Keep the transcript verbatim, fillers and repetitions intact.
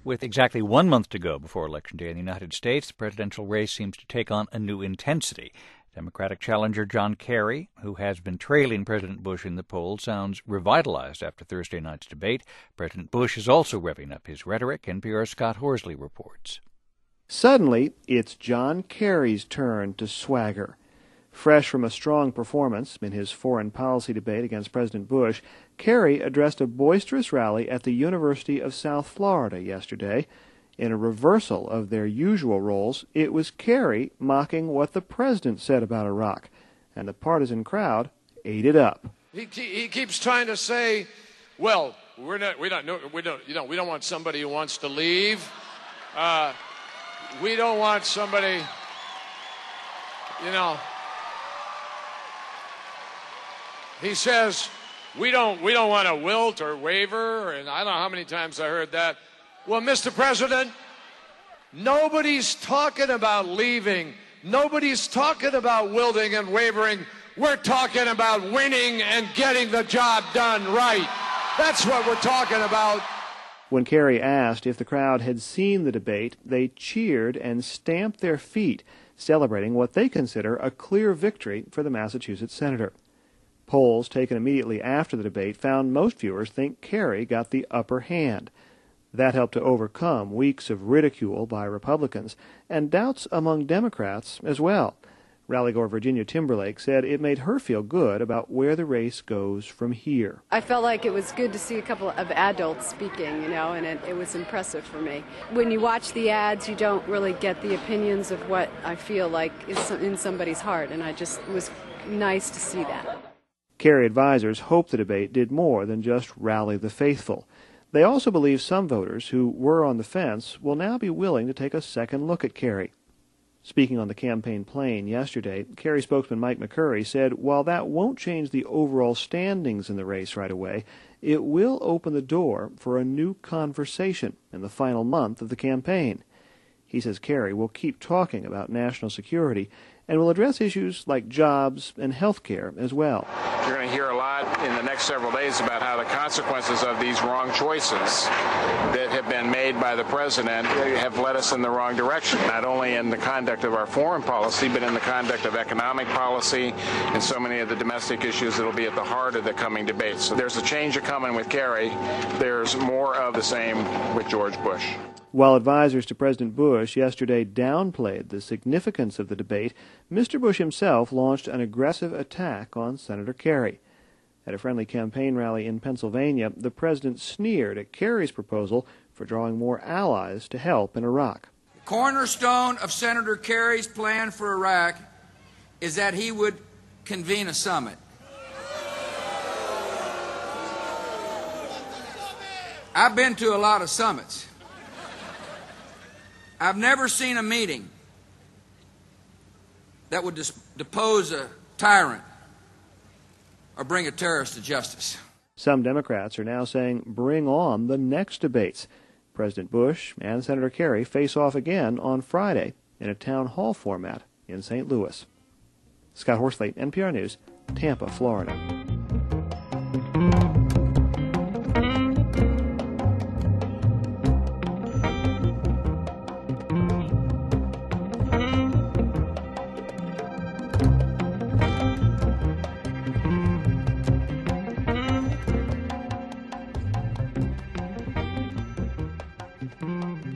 With exactly one month to go before Election Day in the United States, the presidential race seems to take on a new intensity. Democratic challenger John Kerry, who has been trailing President Bush in the polls, sounds revitalized after Thursday night's debate. President Bush is also revving up his rhetoric. N P R's Scott Horsley reports. Suddenly, it's John Kerry's turn to swagger. Fresh from a strong performance in his foreign policy debate against President Bush, Kerry addressed a boisterous rally at the University of South Florida yesterday. In a reversal of their usual roles, it was Kerry mocking what the president said about Iraq, and the partisan crowd ate it up. He, he keeps trying to say, well, we're not, we don't, we don't, you know, we don't want somebody who wants to leave. Uh, we don't want somebody, you know. He says, we don't we don't want to wilt or waver, and I don't know how many times I heard that. Well, Mister President, nobody's talking about leaving. Nobody's talking about wilting and wavering. We're talking about winning and getting the job done right. That's what we're talking about. When Kerry asked if the crowd had seen the debate, they cheered and stamped their feet, celebrating what they consider a clear victory for the Massachusetts senator. Polls taken immediately after the debate found most viewers think Kerry got the upper hand. That helped to overcome weeks of ridicule by Republicans and doubts among Democrats as well. Rallygoer Virginia Timberlake said it made her feel good about where the race goes from here. I felt like it was good to see a couple of adults speaking, you know, and it, it was impressive for me. When you watch the ads, you don't really get the opinions of what I feel like is in somebody's heart, and I just, it was nice to see that. Kerry advisors hope the debate did more than just rally the faithful. They also believe some voters who were on the fence will now be willing to take a second look at Kerry. Speaking on the campaign plane yesterday, Kerry spokesman Mike McCurry said while that won't change the overall standings in the race right away, it will open the door for a new conversation in the final month of the campaign. He says Kerry will keep talking about national security and will address issues like jobs and health care as well. You're going to hear a lot in the next several days about how the consequences of these wrong choices that have been made by the president have led us in the wrong direction, not only in the conduct of our foreign policy, but in the conduct of economic policy and so many of the domestic issues that will be at the heart of the coming debates. So there's a change coming with Kerry. There's more of the same with George Bush. While advisors to President Bush yesterday downplayed the significance of the debate, Mister Bush himself launched an aggressive attack on Senator Kerry. At a friendly campaign rally in Pennsylvania, the president sneered at Kerry's proposal for drawing more allies to help in Iraq. The cornerstone of Senator Kerry's plan for Iraq is that he would convene a summit. I've been to a lot of summits. I've never seen a meeting that would dis- depose a tyrant or bring a terrorist to justice. Some Democrats are now saying bring on the next debates. President Bush and Senator Kerry face off again on Friday in a town hall format in Saint Louis. Scott Horsley, N P R News, Tampa, Florida. Mm-hmm.